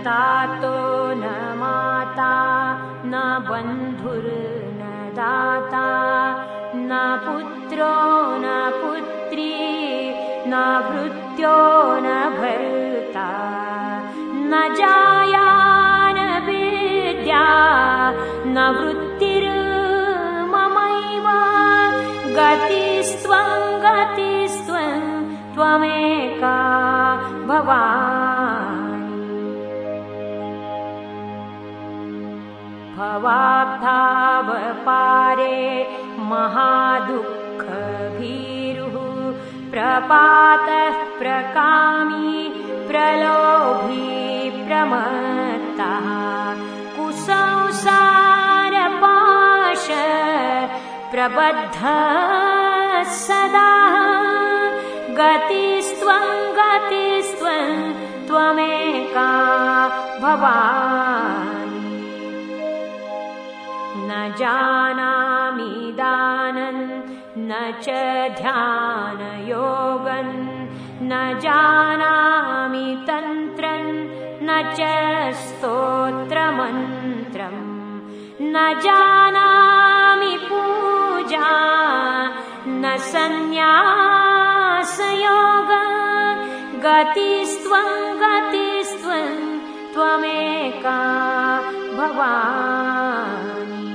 तातो न माता न बन्धुर्न दाता न पुत्रो न पुत्री न भृत्यो न भर्ता न जाया न विद्या न वृत्तिर्ममैव गतिस्त्वं त्वमेका भवानि भवाब्धावपारे महादुःखभीरुः प्रपातः प्रकामी प्रलोभी प्रमत्तः कुसंसारपाश प्रबद्धः सदा गतिस्त्वं त्वमेका भवानि न जानामि दानं न च ध्यानयोगं न जानामि तन्त्रं न च स्तोत्रमन्त्रं न जानामि पूजा न सन्न्यासयोग गतिस्त्वं त्वमेका भवानि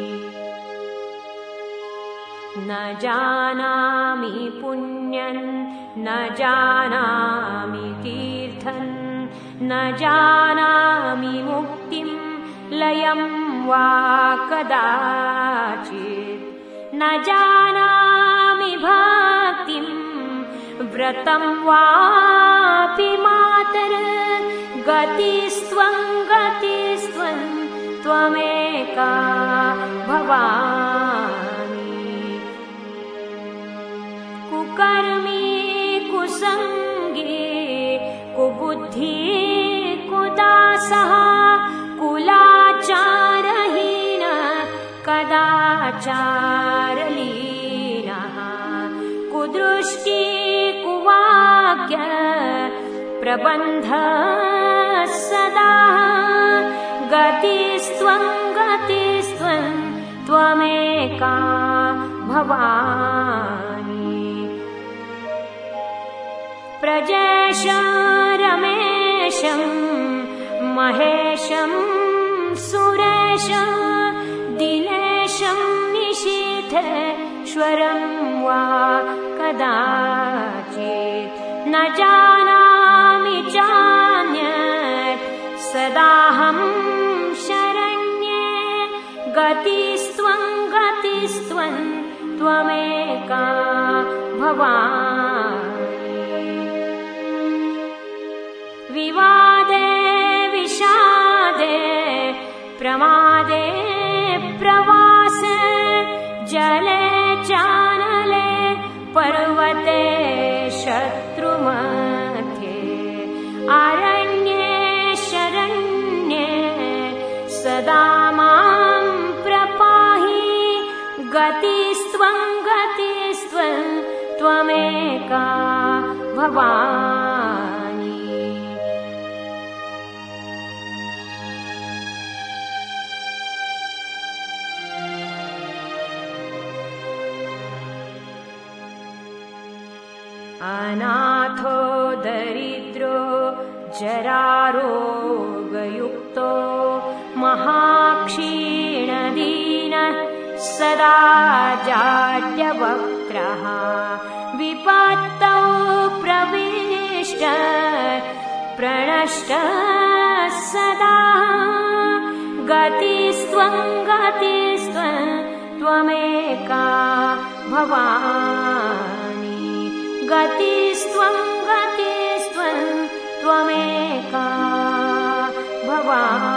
न जानामि पुण्यं न जानामि तीर्थं न जानामि मुक्तिं लयं वा कदाचित् न जानामि भक्तिं व्रतं वापि मातर गतिस्त्वं त्वमेका भवानि कुकर्मी कुसंगी कुबुद्धि कुदासः कुलाचारहीन कदाचारलीनः कुदृष्टि कुवाक्य प्रबन्ध सदा गतिस्त्वं त्वमेका भवानि प्रजेशं रमेशं महेशं सुरेशं दिनेशं निशीथेश्वरं वा कदाचित् न जानामि चान्यत् सदाहं शरण्ये गतिस्त्वं त्वमेका भवानि विवादे विषादे प्रमादे प्रवासे जले चानले पर्वते शत्रुमध्ये अरण्ये शरण्ये सदा मां प्रपाहि गतिस्त्वं त्वमेका भवानि अनाथो दरिद्रो जरारोगयुक्तो महाक्षीणदीनः सदा जाड्यवक्त्रः विपत्तौ प्रविष्ट प्रणष्ट सदा गतिस्त्वं त्वमेका भवानि गतिस्त्वं त्वमेका भवानि